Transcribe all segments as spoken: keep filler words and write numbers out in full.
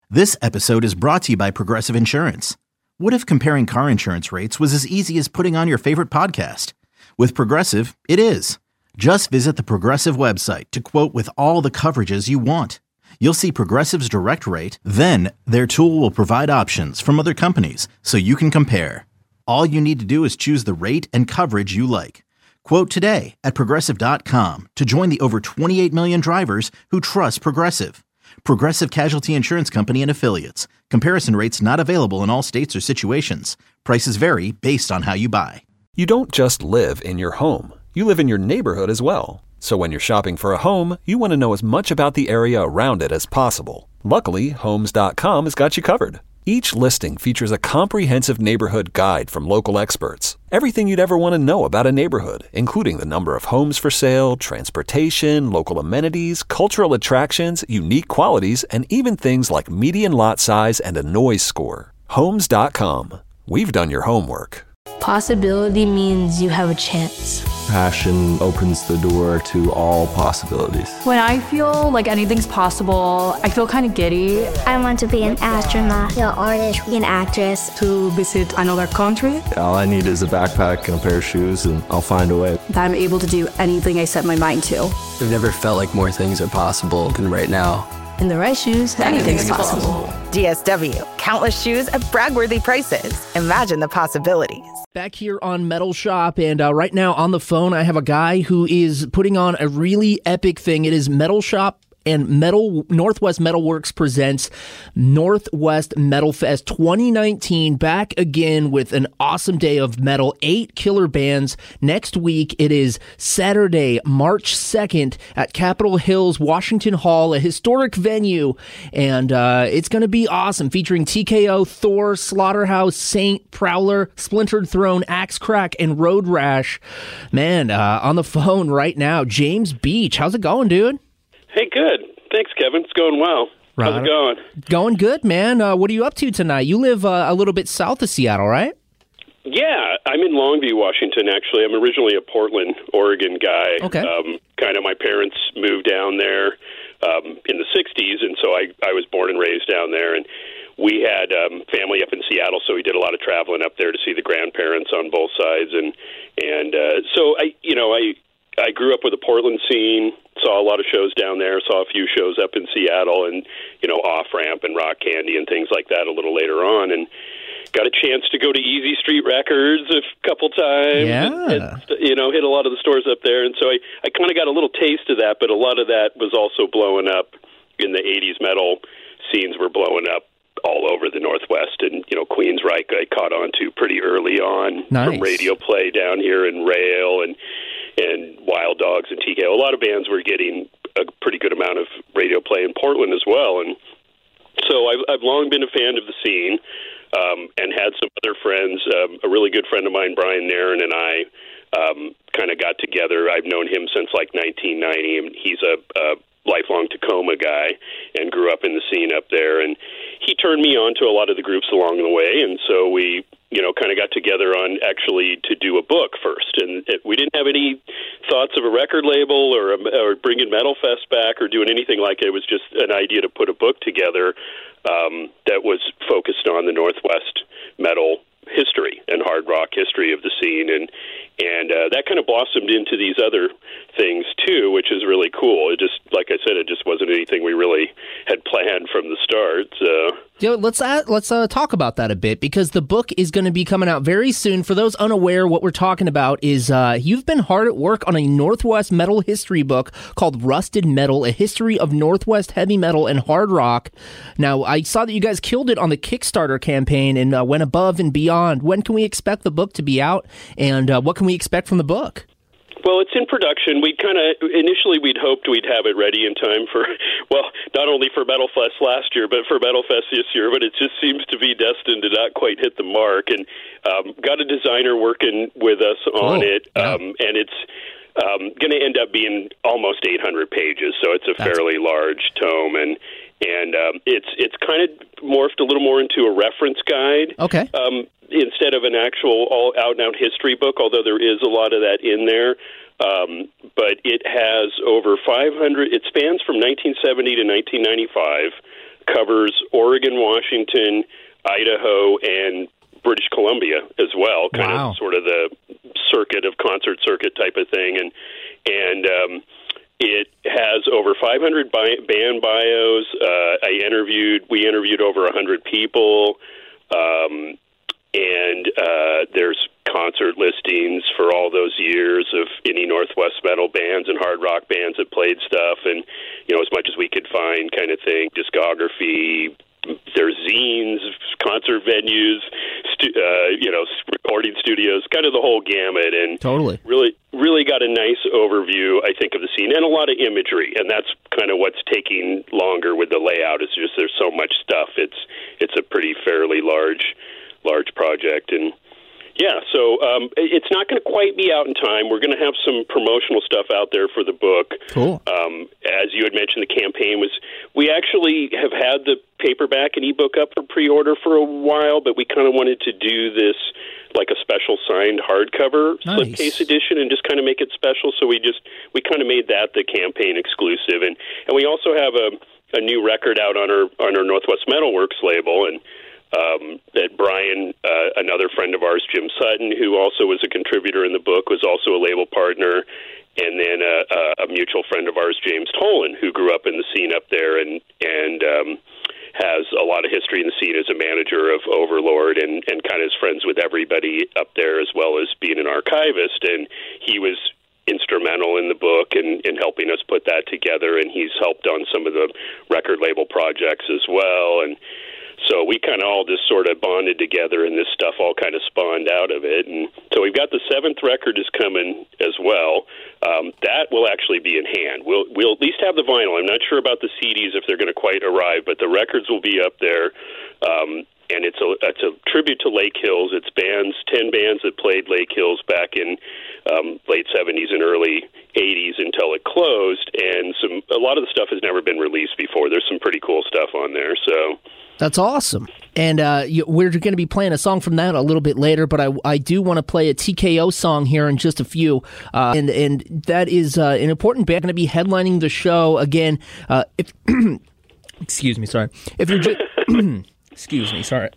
This episode is brought to you by Progressive Insurance. What if comparing car insurance rates was as easy as putting on your favorite podcast? With Progressive, it is. Just visit the Progressive website to quote with all the coverages you want. You'll see Progressive's direct rate, then their tool will provide options from other companies so you can compare. All you need to do is choose the rate and coverage you like. Quote today at progressive dot com to join the over twenty-eight million drivers who trust Progressive. Progressive Casualty Insurance Company and Affiliates. Comparison rates not available in all states or situations. Prices vary based on how you buy. You don't just live in your home. You live in your neighborhood as well. So when you're shopping for a home, you want to know as much about the area around it as possible. Luckily, Homes dot com has got you covered. Each listing features a comprehensive neighborhood guide from local experts. Everything you'd ever want to know about a neighborhood, including the number of homes for sale, transportation, local amenities, cultural attractions, unique qualities, and even things like median lot size and a noise score. Homes dot com. We've done your homework. Possibility means you have a chance. Passion opens the door to all possibilities. When I feel like anything's possible, I feel kind of giddy. I want to be an astronaut, an artist, an actress. To visit another country. All I need is a backpack and a pair of shoes, and I'll find a way. That I'm able to do anything I set my mind to. I've never felt like more things are possible than right now. In the right shoes, anything's possible. D S W. Countless shoes at brag-worthy prices. Imagine the possibilities. Back here on Metal Shop, and uh, right now on the phone, I have a guy who is putting on a really epic thing. It is Metal Shop and Metal Northwest Metal Works presents Northwest Metal Fest twenty nineteen, back again with an awesome day of metal, eight killer bands. Next week, it is Saturday, March second at Capitol Hills, Washington Hall, a historic venue, and uh, it's going to be awesome, featuring T K O, Thor, Slaughterhouse, Saint, Prowler, Splintered Throne, Axe Crack, and Road Rash. Man, uh, on the phone right now, James Beach. How's it going, dude? Hey, good. Thanks, Kevin. It's going well. Right. How's it going? Going good, man. Uh, what are you up to tonight? You live uh, a little bit south of Seattle, right? Yeah, I'm in Longview, Washington, actually. I'm originally a Portland, Oregon guy. Okay. Um, kind of my parents moved down there um, in the sixties, and so I, I was born and raised down there. And we had um, family up in Seattle, so we did a lot of traveling up there to see the grandparents on both sides. And, and uh, so, I, you know, I... I grew up with the Portland scene, saw a lot of shows down there, saw a few shows up in Seattle and, you know, Off Ramp and Rock Candy and things like that a little later on, and got a chance to go to Easy Street Records a couple times. Yeah. And, and, you know, hit a lot of the stores up there, and so I, I kind of got a little taste of that, but a lot of that was also blowing up in the eighties. Metal scenes were blowing up all over the Northwest, and, you know, Queensryche I caught on to pretty early on. Nice. From Radio Play down here in Rail, and and Wild Dogs and T K O. A lot of bands were getting a pretty good amount of radio play in Portland as well. And so I've, I've long been a fan of the scene, um, and had some other friends. Um, a really good friend of mine, Brian Nairn, and I um, kind of got together. I've known him since like nineteen ninety, and he's a, a lifelong Tacoma guy and grew up in the scene up there. And he turned me on to a lot of the groups along the way, and so we you know, kind of got together on actually to do a book first. And it, we didn't have any thoughts of a record label or, a, or bringing Metal Fest back or doing anything like it. It was just an idea to put a book together um, that was focused on the Northwest metal history and hard rock history of the scene. And, and uh, that kind of blossomed into these other things, too, which is really cool. It just, like I said, it just wasn't anything we really had planned from the start. So. Yeah, let's uh, let's uh, talk about that a bit, because the book is going to be coming out very soon. For those unaware, what we're talking about is uh, you've been hard at work on a Northwest metal history book called Rusted Metal, a history of Northwest heavy metal and hard rock. Now, I saw that you guys killed it on the Kickstarter campaign and uh, went above and beyond. When can we expect the book to be out, and uh, what can we expect from the book? Well, it's in production. We kind of, initially we'd hoped we'd have it ready in time for, well, not only for Metal Fest last year, but for Metal Fest this year, but it just seems to be destined to not quite hit the mark. And um, got a designer working with us on cool. it, um, yeah. and it's um, going to end up being almost eight hundred pages, so it's a That's fairly large tome, and and um, it's it's kind of morphed a little more into a reference guide. Okay. Um, instead of an actual all out-and-out history book, although there is a lot of that in there. Um, but it has over five hundred, it spans from nineteen seventy to nineteen ninety-five, covers Oregon, Washington, Idaho, and British Columbia as well, kind wow. of sort of the circuit of concert circuit type of thing. And and um, it has over five hundred bi- band bios. Uh, I interviewed, we interviewed over one hundred people, um, and uh, there's concert listings for all those years of any Northwest metal bands and hard rock bands that played stuff, and, you know, as much as we could find kind of thing, discography. There's zines, concert venues, stu- uh, you know, recording studios, kind of the whole gamut, and totally really, really got a nice overview, I think, of the scene, and a lot of imagery, and that's kind of what's taking longer with the layout. Is just there's so much stuff. It's it's a pretty fairly large, large project, and. Yeah, so um, it's not going to quite be out in time. We're going to have some promotional stuff out there for the book. Cool. Um, as you had mentioned, the campaign was, we actually have had the paperback and ebook up for pre-order for a while, but we kind of wanted to do this like a special signed hardcover nice. slipcase edition and just kind of make it special. So we just, we kind of made that the campaign exclusive. And, and we also have a, a new record out on our, on our Northwest Metalworks label, and Um, that Brian, uh, another friend of ours, Jim Sutton, who also was a contributor in the book, was also a label partner, and then a, a, a mutual friend of ours, James Tolan, who grew up in the scene up there and and um, has a lot of history in the scene as a manager of Overlord and, and kind of is friends with everybody up there, as well as being an archivist, and he was instrumental in the book and in helping us put that together, and he's helped on some of the record label projects as well, and so we kind of all just sort of bonded together, and this stuff all kind of spawned out of it. And so we've got the seventh record is coming as well. Um, that will actually be in hand. We'll we'll at least have the vinyl. I'm not sure about the C Ds if they're going to quite arrive, but the records will be up there. Um, and it's a it's a tribute to Lake Hills. It's bands, ten bands that played Lake Hills back in um, late seventies and early eighties until it closed. And some a lot of the stuff has never been released before. There's some pretty cool stuff on there. So. That's awesome. And uh, you, we're going to be playing a song from that a little bit later, but I, I do want to play a T K O song here in just a few. Uh, and, and that is uh, an important band going to be headlining the show again. Uh, if excuse me, sorry. If you're just excuse me, sorry.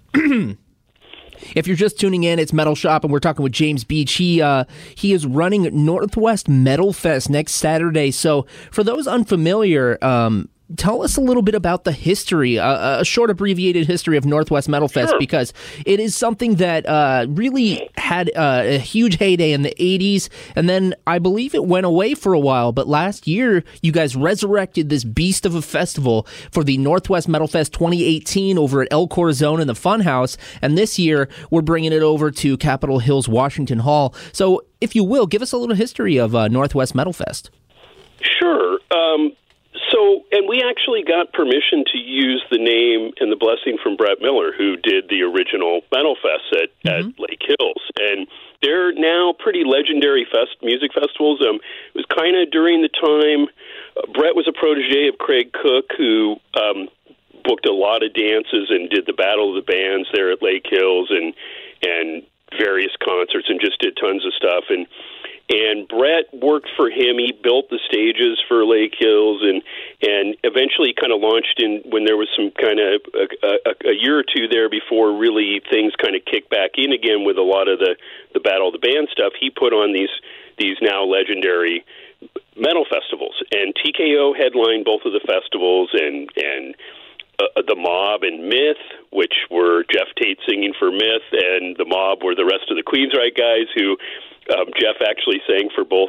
If you're just tuning in, it's Metal Shop, and we're talking with James Beach. He uh, he is running Northwest Metal Fest next Saturday. So for those unfamiliar, um, tell us a little bit about the history, uh, a short abbreviated history of Northwest Metal Fest, sure. because it is something that uh, really had uh, a huge heyday in the eighties, and then I believe it went away for a while, but last year you guys resurrected this beast of a festival for the Northwest Metal Fest twenty eighteen over at El Corazon in the Funhouse, and this year we're bringing it over to Capitol Hills Washington Hall. So if you will, give us a little history of uh, Northwest Metal Fest. Sure. Um So, and we actually got permission to use the name and the blessing from Brett Miller, who did the original Metal Fest at, mm-hmm. at Lake Hills. And they're now pretty legendary fest music festivals. Um, it was kind of during the time, uh, Brett was a protege of Craig Cook, who um, booked a lot of dances and did the Battle of the Bands there at Lake Hills and, and various concerts and just did tons of stuff. And And Brett worked for him. He built the stages for Lake Hills, and and eventually kind of launched in when there was some kind of a, a, a year or two there before really things kind of kicked back in again with a lot of the, the Battle of the Band stuff. He put on these these now legendary metal festivals, and T K O headlined both of the festivals, and and uh, the Mob and Myth, which were Jeff Tate singing for Myth, and the Mob were the rest of the Queensryche guys who. Um, Jeff actually sang for both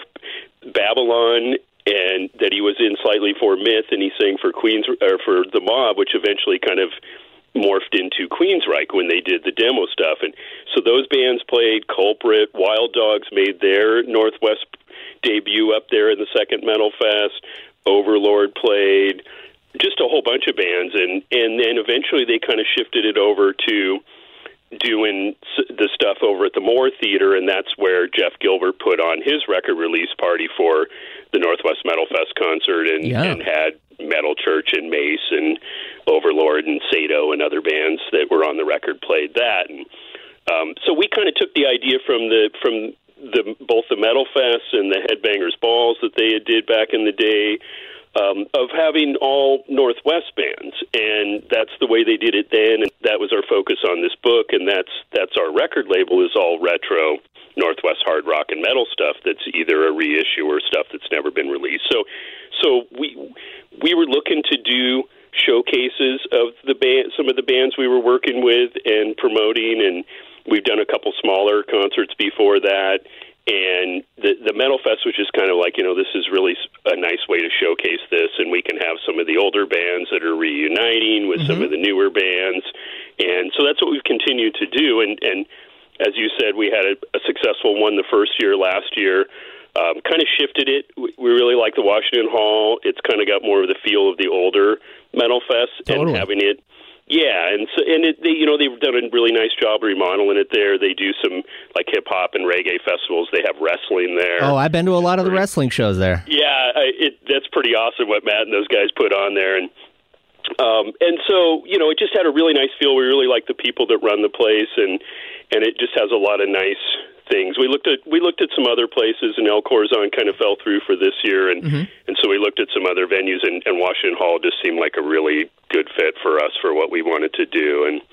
Babylon and that he was in slightly for Myth, and he sang for Queens or for the Mob, which eventually kind of morphed into Queensryche when they did the demo stuff. And so those bands played. Culprit, Wild Dogs made their Northwest debut up there in the second Metal Fest. Overlord played. Just a whole bunch of bands, and and then eventually they kind of shifted it over to doing the stuff over at the Moore Theater, and that's where Jeff Gilbert put on his record release party for the Northwest Metal Fest concert, and, yeah. and had Metal Church and Mace and Overlord and Sato and other bands that were on the record played that. And um, so we kind of took the idea from the from the both the Metal Fest and the Headbangers Balls that they had did back in the day. um, of having all Northwest bands, and that's the way they did it then, and that was our focus on this book, and that's that's our record label is all retro Northwest hard rock and metal stuff that's either a reissue or stuff that's never been released. So, so we we were looking to do showcases of the band, some of the bands we were working with and promoting, and we've done a couple smaller concerts before that. And the the Metal Fest was just kind of like, you know, this is really a nice way to showcase this, and we can have some of the older bands that are reuniting with mm-hmm. some of the newer bands, and so that's what we've continued to do. And and as you said, we had a, a successful one the first year last year. Um, kind of shifted it. We, we really like the Washington Hall. It's kind of got more of the feel of the older Metal Fest, totally. And having it. Yeah, and so and it, they, you know, they've done a really nice job remodeling it there. They do some like hip hop and reggae festivals. They have wrestling there. Oh, I've been to a lot of the wrestling shows there. Yeah, I, it, that's pretty awesome what Matt and those guys put on there, and um, and so you know, it just had a really nice feel. We really like the people that run the place, and and it just has a lot of nice things. We looked at we looked at some other places, and El Corazon kind of fell through for this year, and mm-hmm. and so we looked at some other venues, and, and Washington Hall just seemed like a really good fit for us for what we wanted to do, and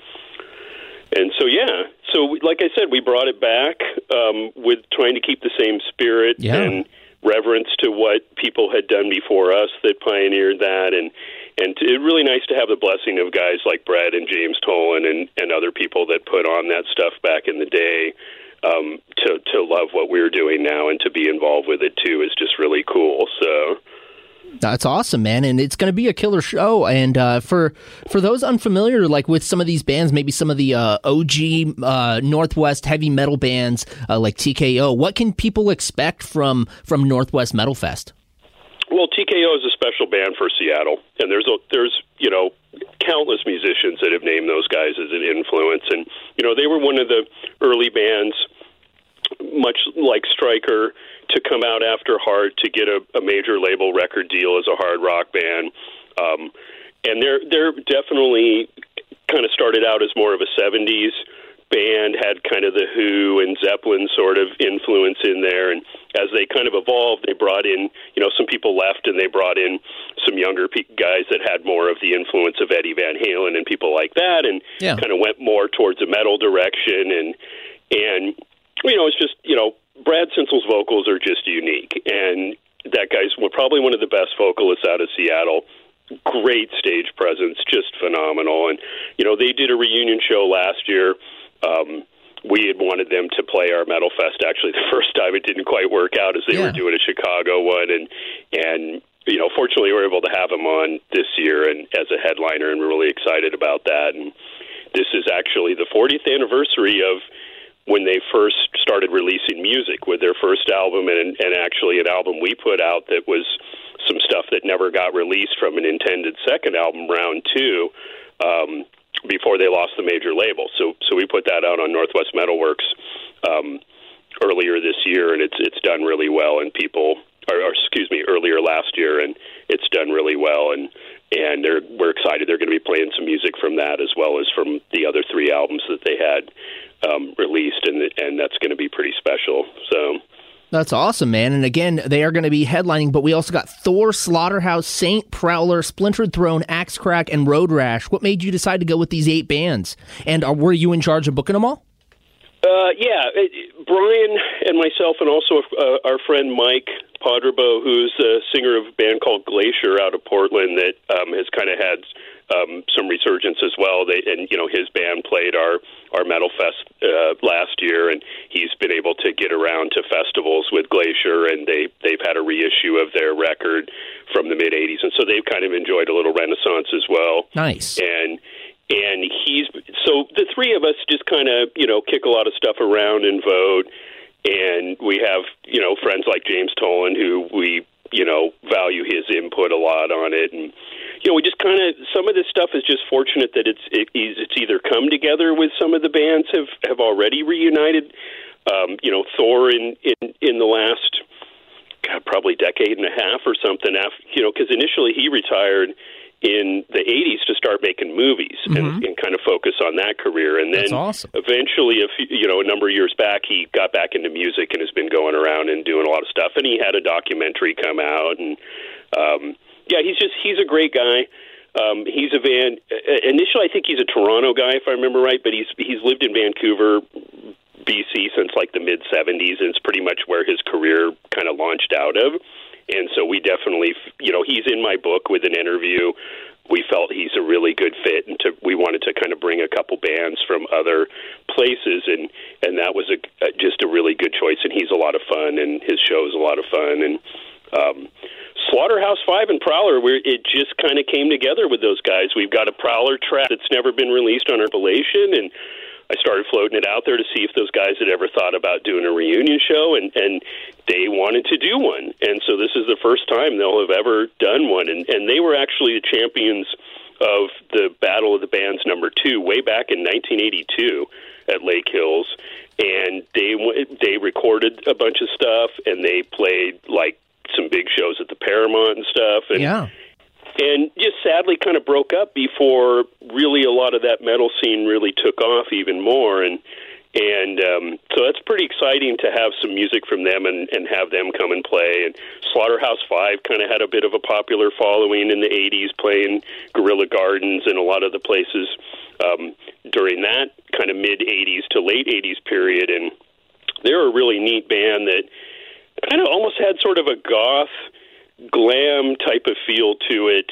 and so yeah, so we, like I said, we brought it back um, with trying to keep the same spirit yeah. and reverence to what people had done before us that pioneered that, and and it's really nice to have the blessing of guys like Brad and James Tolan and and other people that put on that stuff back in the day. Um, to to love what we're doing now and to be involved with it too is just really cool. So that's awesome, man, and it's going to be a killer show. And uh, for for those unfamiliar, like with some of these bands, maybe some of the uh, O G uh, Northwest heavy metal bands uh, like T K O, what can people expect from from Northwest Metal Fest? Well, T K O is a special band for Seattle, and there's a, there's you know countless musicians that have named those guys as an influence, and you know they were one of the early bands, much like Stryker, to come out after Heart to get a, a major label record deal as a hard rock band, um, and they're they're definitely kind of started out as more of a seventies band, had kind of the Who and Zeppelin sort of influence in there, and as they kind of evolved, they brought in, you know, some people left, and they brought in some younger pe- guys that had more of the influence of Eddie Van Halen and people like that, and yeah. kind of went more towards a metal direction, and and you know, it's just, you know, Brad Sinsel's vocals are just unique, and that guy's probably one of the best vocalists out of Seattle. Great stage presence, just phenomenal, and you know, they did a reunion show last year. Um, we had wanted them to play our Metal Fest. Actually, the first time it didn't quite work out as they yeah. were doing a Chicago one, and and you know, fortunately, we were able to have them on this year and as a headliner, and we're really excited about that. And this is actually the fortieth anniversary of when they first started releasing music with their first album, and and actually an album we put out that was some stuff that never got released from an intended second album, Round Two. Um, before they lost the major label. So so we put that out on Northwest Metalworks um, earlier this year, and it's it's done really well, and people, or, or excuse me, earlier last year, and it's done really well, and and they're, we're excited. They're going to be playing some music from that as well as from the other three albums that they had um, released, and and that's going to be pretty special. So that's awesome, man. And again, they are going to be headlining, but we also got Thor, Slaughterhouse, Saint, Prowler, Splintered Throne, Axe Crack, and Road Rash. What made you decide to go with these eight bands? And are, were you in charge of booking them all? Uh, yeah, it, Brian and myself, and also uh, our friend Mike Podrabo, who's a singer of a band called Glacier out of Portland that um, has kind of had um, some resurgence as well. They, and you know, his band played our our Metal Fest uh, last year, and he's been able to get around to festivals with Glacier, and they they've had a reissue of their record from the mid eighties, and so they've kind of enjoyed a little renaissance as well. Nice. And and he's so the three of us just kind of you know kick a lot of stuff around and vote, and we have you know friends like James Tolan who we you know value his input a lot on it, and you know we just kind of some of this stuff is just fortunate that it's it, it's either come together with some of the bands have have already reunited. Um, you know Thor in in in the last God, probably decade and a half or something. After, you know because initially he retired in the eighties to start making movies mm-hmm. and, and kind of focus on that career. And then awesome. eventually, a few, you know, a number of years back, he got back into music and has been going around and doing a lot of stuff. And he had a documentary come out, and um, Yeah, he's just he's a great guy. Um, he's a Van. Uh, initially, I think he's a Toronto guy, if I remember right. But he's he's lived in Vancouver, B C, since like the mid seventies, and it's pretty much where his career kind of launched out of. And so we definitely, you know, he's in my book with an interview. We felt he's a really good fit, and to, we wanted to kind of bring a couple bands from other places, and, and that was a, a, just a really good choice. And he's a lot of fun, and his show is a lot of fun. And um, Slaughterhouse Five and Prowler, we're, it just kind of came together with those guys. We've got a Prowler track that's never been released on our compilation, and I started floating it out there to see if those guys had ever thought about doing a reunion show, and, and they wanted to do one. And so this is the first time they'll have ever done one. And, and they were actually the champions of the Battle of the Bands number two way back in nineteen eighty-two at Lake Hills. And they they recorded a bunch of stuff, and they played like some big shows at the Paramount and stuff. And, yeah. And just sadly kind of broke up before really a lot of that metal scene really took off even more. And and um, so that's pretty exciting to have some music from them and, and have them come and play. And Slaughterhouse Five kind of had a bit of a popular following in the eighties, playing Guerrilla Gardens and a lot of the places um, during that kind of mid-eighties to late eighties period. And they're a really neat band that kind of almost had sort of a goth glam type of feel to it,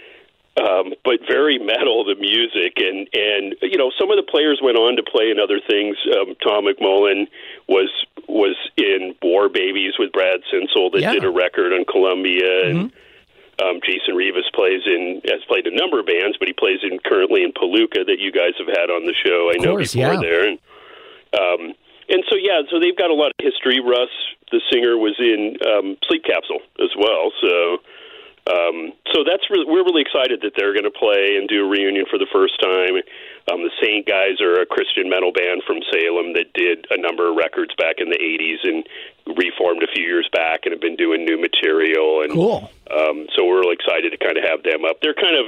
um, but very metal, the music. And, and, you know, some of the players went on to play in other things. Um, Tom McMullen was was in War Babies with Brad Sinsel that yeah. did a record on Columbia. Mm-hmm. And um, Jason Rivas plays in, has played a number of bands, but he plays in currently in Palooka that you guys have had on the show, I of know, course, before yeah. there. And, um, and so, yeah, so they've got a lot of history. Russ, the singer, was in um, Sleep Capsule as well. So um, so that's really, we're really excited that they're going to play and do a reunion for the first time. Um, the Saint guys are a Christian metal band from Salem that did a number of records back in the eighties and reformed a few years back and have been doing new material. And cool. Um, so we're really excited to kind of have them up. They're kind of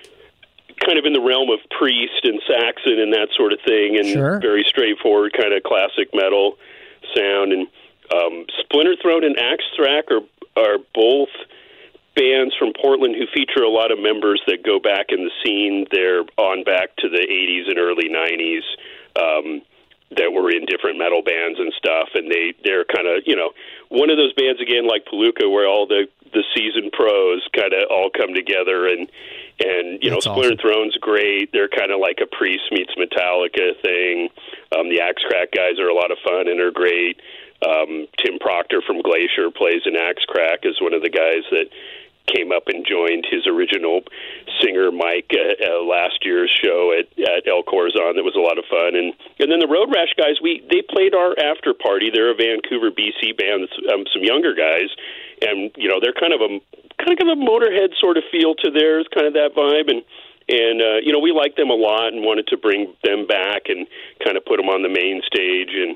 kind of in the realm of Priest and Saxon and that sort of thing, and sure. very straightforward kind of classic metal sound. And um, Splinter Throne and Axe Thrack are are both bands from Portland who feature a lot of members that go back in the scene. They're on back to the eighties and early nineties um, that were in different metal bands and stuff, and they, they're kind of, you know, one of those bands, again, like Palooka, where all the, the seasoned pros kind of all come together, and, and you That's know, Splinter awesome. Throne's great. They're kind of like a Priest meets Metallica thing. Um, the Axe Crack guys are a lot of fun and are great. Um, Tim Proctor from Glacier plays in Axe Crack, is one of the guys that came up and joined his original singer Mike uh, uh, last year's show at, at El Corazon. That was a lot of fun. And and then the Road Rash guys, we they played our after party. They're a Vancouver, B C band, um, some younger guys, and you know they're kind of a kind of a Motorhead sort of feel to theirs, kind of that vibe. And and uh, you know we liked them a lot and wanted to bring them back and kind of put them on the main stage. And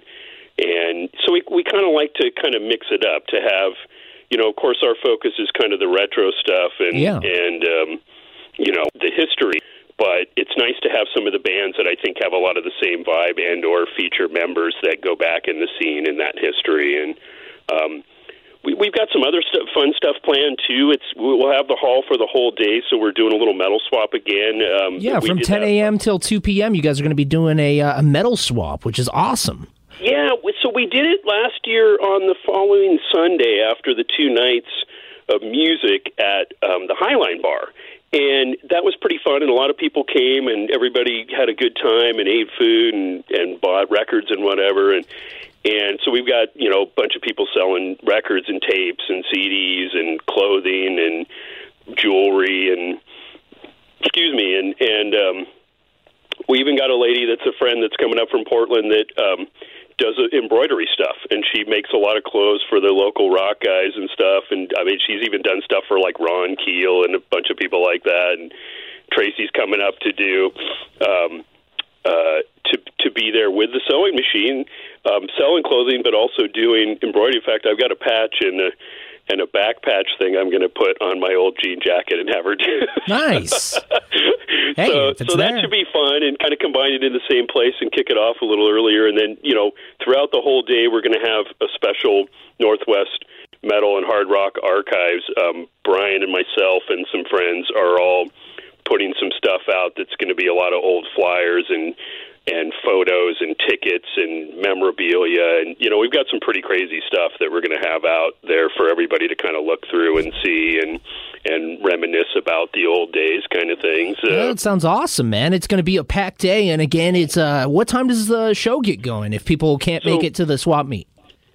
and so we we kind of like to kind of mix it up to have. You know, of course, our focus is kind of the retro stuff and, yeah. and um, you know, the history. But it's nice to have some of the bands that I think have a lot of the same vibe and or feature members that go back in the scene in that history. And um, we, we've got some other stuff, fun stuff planned, too. It's We'll have the hall for the whole day, so we're doing a little metal swap again. Um, yeah, from ten a.m. till two p.m., you guys are going to be doing a, uh, a metal swap, which is awesome. Yeah, so we did it last year on the following Sunday after the two nights of music at um, the Highline Bar. And that was pretty fun, and a lot of people came, and everybody had a good time and ate food and, and bought records and whatever. And and so we've got, you know, a bunch of people selling records and tapes and C Ds and clothing and jewelry and, excuse me, and, and um, we even got a lady that's a friend that's coming up from Portland that um, does embroidery stuff, and she makes a lot of clothes for the local rock guys and stuff. And I mean, she's even done stuff for like Ron Keel and a bunch of people like that. And Tracy's coming up to do um, uh, to to be there with the sewing machine, um, selling clothing, but also doing embroidery. In fact, I've got a patch and a and a back patch thing I'm going to put on my old jean jacket and have her do. Nice. Hey, so so that there. should be fun, and kind of combine it in the same place and kick it off a little earlier. And then, you know, throughout the whole day, we're going to have a special Northwest Metal and Hard Rock archives. Um, Brian and myself and some friends are all putting some stuff out that's going to be a lot of old flyers and and photos and tickets and memorabilia. And, you know, we've got some pretty crazy stuff that we're going to have out there for everybody to kind of look through and see and and reminisce about the old days kind of things. Uh, yeah, that sounds awesome, man. It's going to be a packed day. And again, it's uh, what time does the show get going if people can't so, make it to the swap meet?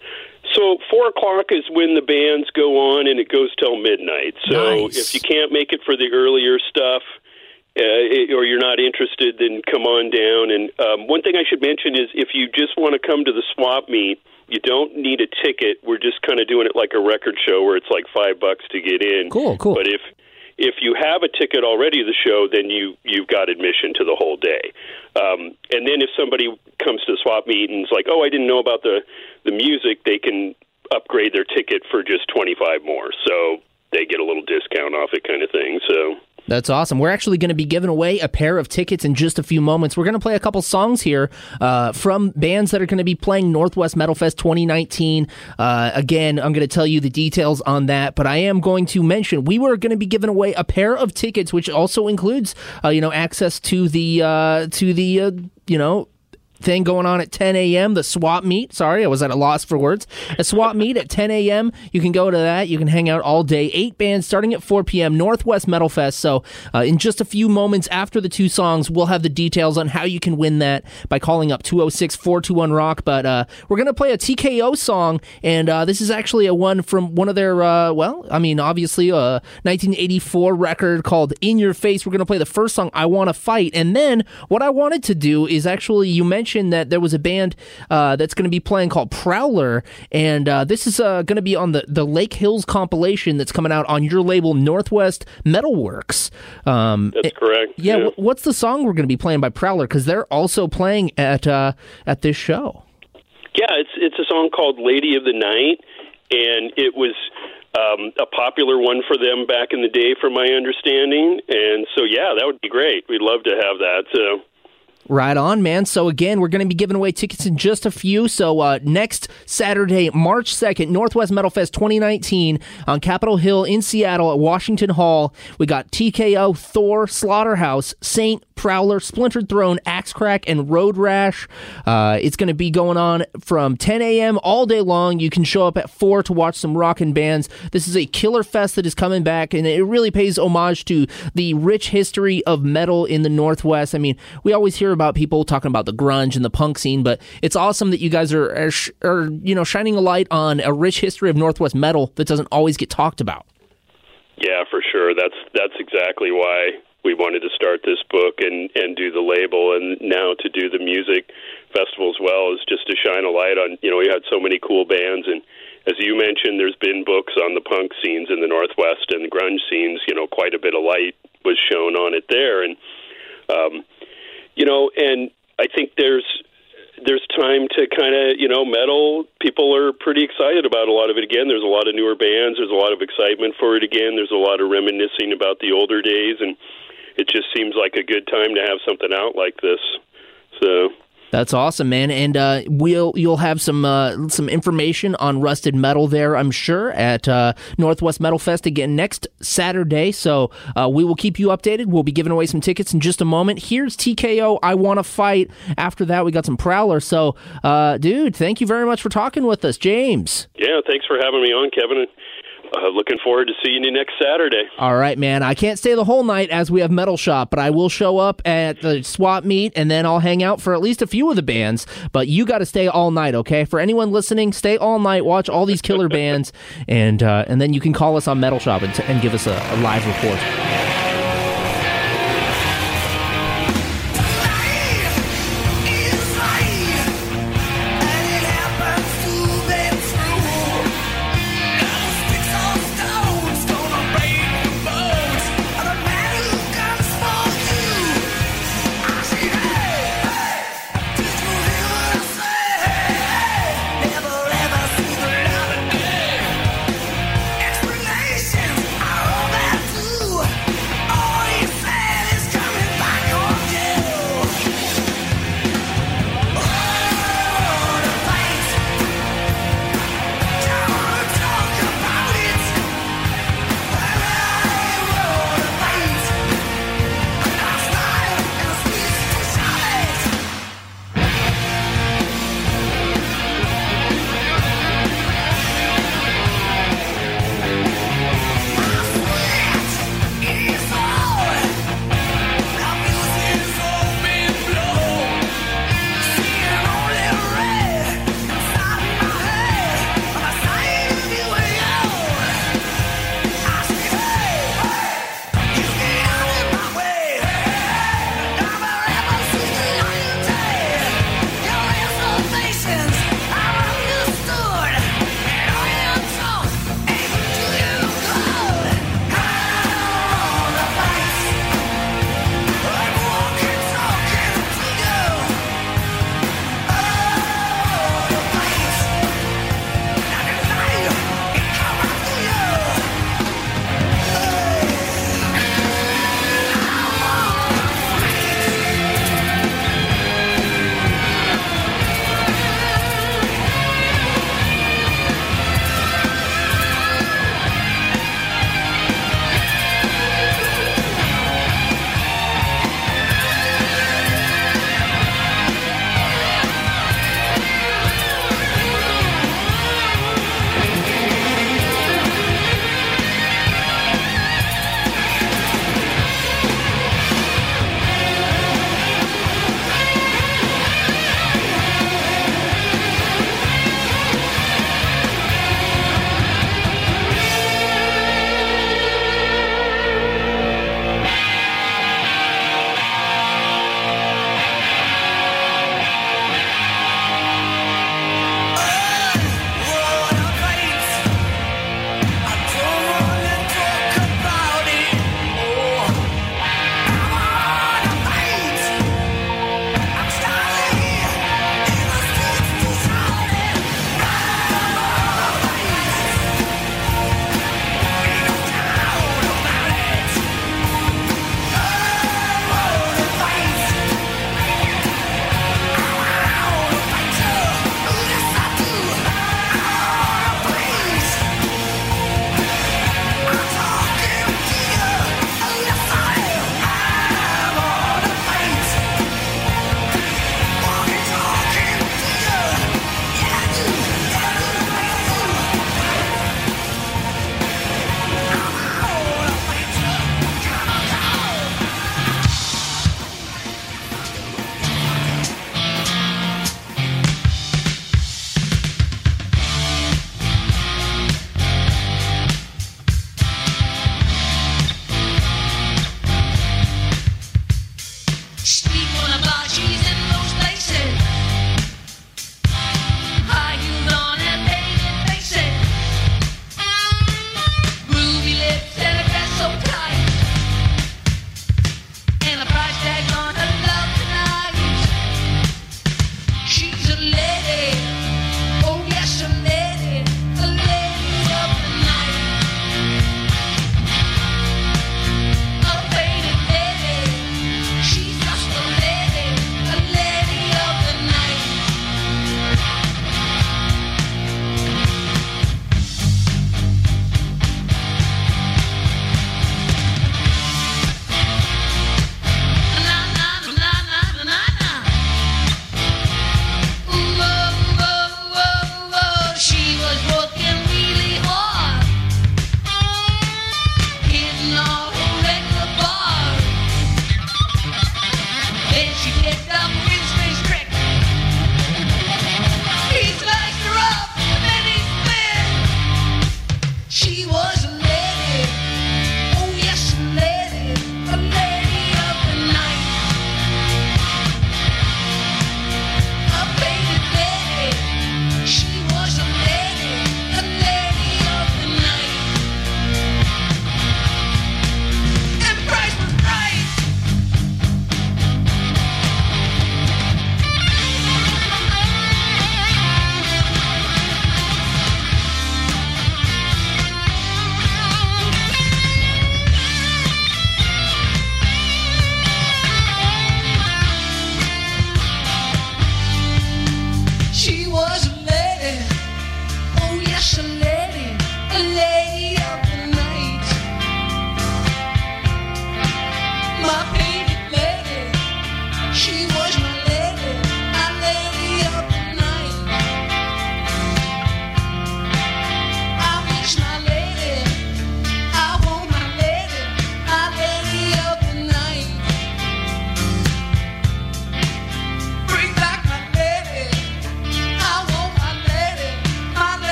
So four o'clock is when the bands go on, and it goes till midnight. So Nice. if you can't make it for the earlier stuff, Uh, or you're not interested, then come on down. And um, one thing I should mention is if you just want to come to the swap meet, you don't need a ticket. We're just kind of doing it like a record show where it's like five bucks to get in. Cool, cool. But if if you have a ticket already to the show, then you, you've got admission to the whole day. Um, and then if somebody comes to the swap meet and is like, oh, I didn't know about the, the music, they can upgrade their ticket for just twenty-five more. So they get a little discount off it kind of thing. So... That's awesome. We're actually going to be giving away a pair of tickets in just a few moments. We're going to play a couple songs here uh, from bands that are going to be playing Northwest Metal Fest twenty nineteen. Uh, again, I'm going to tell you the details on that, but I am going to mention we were going to be giving away a pair of tickets, which also includes, uh, you know, access to the uh, to the uh, you know. thing going on at ten a.m., the swap meet. Sorry, I was at a loss for words. A swap meet at ten a.m. You can go to that. You can hang out all day. Eight bands starting at four p.m. Northwest Metal Fest. So uh, in just a few moments after the two songs, we'll have the details on how you can win that by calling up two oh six, four two one, rock. But uh, we're going to play a T K O song, and uh, this is actually a one from one of their, uh, well, I mean, obviously a nineteen eighty-four record called In Your Face. We're going to play the first song, I Wanna Fight. And then what I wanted to do is actually, you mentioned that there was a band uh, that's going to be playing called Prowler, and uh, this is uh, going to be on the, the Lake Hills compilation that's coming out on your label, Northwest Metalworks. Um, that's correct. Yeah, yeah. W- what's the song we're going to be playing by Prowler? Because they're also playing at uh, at this show. Yeah, it's it's a song called Lady of the Night, and it was um, a popular one for them back in the day, from my understanding. And so, yeah, that would be great. We'd love to have that. So. Right on, man. So again, we're going to be giving away tickets in just a few. So uh, next Saturday, March second, Northwest Metal Fest twenty nineteen on Capitol Hill in Seattle at Washington Hall. We got T K O, Thor, Slaughterhouse, Saint, Prowler, Splintered Throne, Axe Crack, and Road Rash. Uh, it's going to be going on from ten a.m. all day long. You can show up at four to watch some rockin' bands. This is a killer fest that is coming back, and it really pays homage to the rich history of metal in the Northwest. I mean, we always hear about people talking about the grunge and the punk scene, but it's awesome that you guys are, are, are you know, shining a light on a rich history of Northwest metal that doesn't always get talked about. Yeah, for sure. That's that's exactly why we wanted to start this book and, and do the label, and now to do the music festival as well, is just to shine a light on, you know, we had so many cool bands, and as you mentioned, there's been books on the punk scenes in the Northwest and the grunge scenes. You know, quite a bit of light was shown on it there, and um, you know, and I think there's there's time to kind of, you know, metal, people are pretty excited about a lot of it again. There's a lot of newer bands. There's a lot of excitement for it again. There's a lot of reminiscing about the older days, and it just seems like a good time to have something out like this. So... That's awesome, man, and uh, we'll you'll have some uh, some information on Rusted Metal there, I'm sure, at uh, Northwest Metal Fest again next Saturday. So uh, we will keep you updated. We'll be giving away some tickets in just a moment. Here's T K O, I Wanna Fight. After that, we got some Prowler. So, uh, dude, thank you very much for talking with us, James. Yeah, thanks for having me on, Kevin. Uh, looking forward to seeing you next Saturday. All right, man. I can't stay the whole night as we have Metal Shop, but I will show up at the swap meet, and then I'll hang out for at least a few of the bands. But you got to stay all night, okay? For anyone listening, stay all night, watch all these killer bands, and uh, and then you can call us on Metal Shop and, t- and give us a, a live report.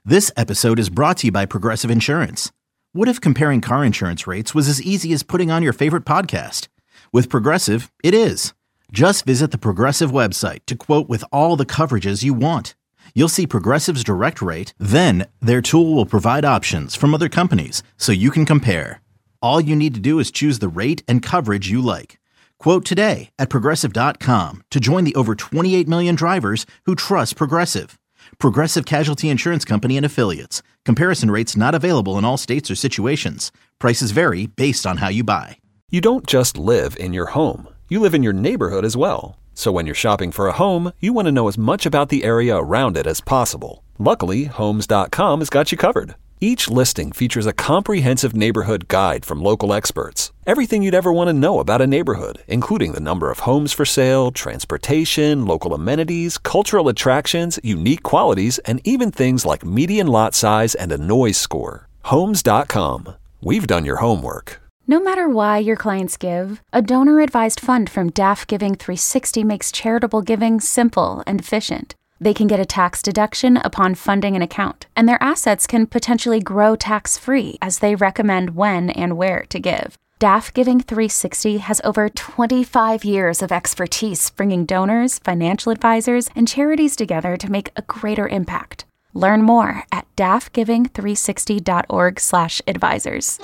This episode is brought to you by Progressive Insurance. What if comparing car insurance rates was as easy as putting on your favorite podcast? With Progressive, it is. Just visit the Progressive website to quote with all the coverages you want. You'll see Progressive's direct rate, then their tool will provide options from other companies so you can compare. All you need to do is choose the rate and coverage you like. Quote today at Progressive dot com to join the over twenty-eight million drivers who trust Progressive. Progressive Casualty Insurance Company and Affiliates. Comparison rates not available in all states or situations. Prices vary based on how you buy. You don't just live in your home. You live in your neighborhood as well. So when you're shopping for a home, you want to know as much about the area around it as possible. Luckily, Homes dot com has got you covered. Each listing features a comprehensive neighborhood guide from local experts. Everything you'd ever want to know about a neighborhood, including the number of homes for sale, transportation, local amenities, cultural attractions, unique qualities, and even things like median lot size and a noise score. Homes dot com. We've done your homework. No matter why your clients give, a donor-advised fund from D A F Giving three sixty makes charitable giving simple and efficient. They can get a tax deduction upon funding an account, and their assets can potentially grow tax-free as they recommend when and where to give. D A F Giving three sixty has over twenty-five years of expertise bringing donors, financial advisors, and charities together to make a greater impact. Learn more at D A F giving three sixty dot org slash advisors.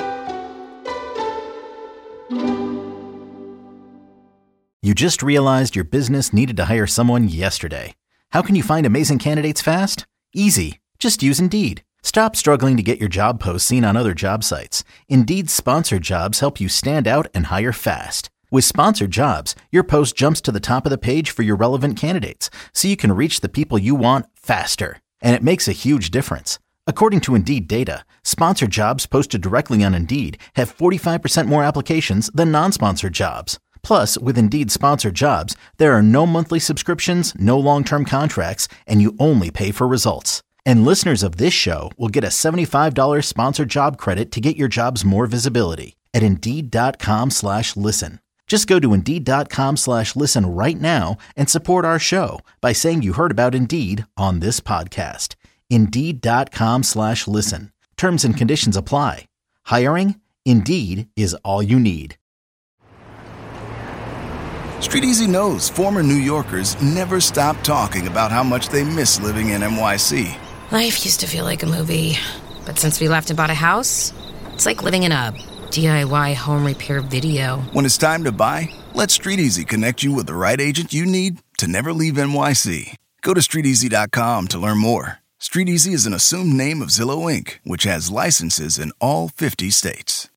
You just realized your business needed to hire someone yesterday. How can you find amazing candidates fast? Easy. Just use Indeed. Stop struggling to get your job posts seen on other job sites. Indeed's sponsored jobs help you stand out and hire fast. With sponsored jobs, your post jumps to the top of the page for your relevant candidates, so you can reach the people you want faster. And it makes a huge difference. According to Indeed data, sponsored jobs posted directly on Indeed have forty-five percent more applications than non-sponsored jobs. Plus, with Indeed sponsored jobs, there are no monthly subscriptions, no long-term contracts, and you only pay for results. And listeners of this show will get a seventy-five dollars sponsored job credit to get your jobs more visibility at Indeed.com slash listen. Just go to Indeed.com slash listen right now and support our show by saying you heard about Indeed on this podcast. Indeed.com slash listen. Terms and conditions apply. Hiring? Indeed is all you need. StreetEasy knows former New Yorkers never stop talking about how much they miss living in N Y C. Life used to feel like a movie, but since we left and bought a house, it's like living in a D I Y home repair video. When it's time to buy, let StreetEasy connect you with the right agent you need to never leave N Y C. Go to Street Easy dot com to learn more. StreetEasy is an assumed name of Zillow Incorporated, which has licenses in all fifty states.